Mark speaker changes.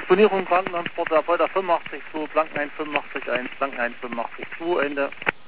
Speaker 1: Disponierung Krankentransport, Erfolg 85 2, Blanken 185 1, Blanken 185 2, Ende.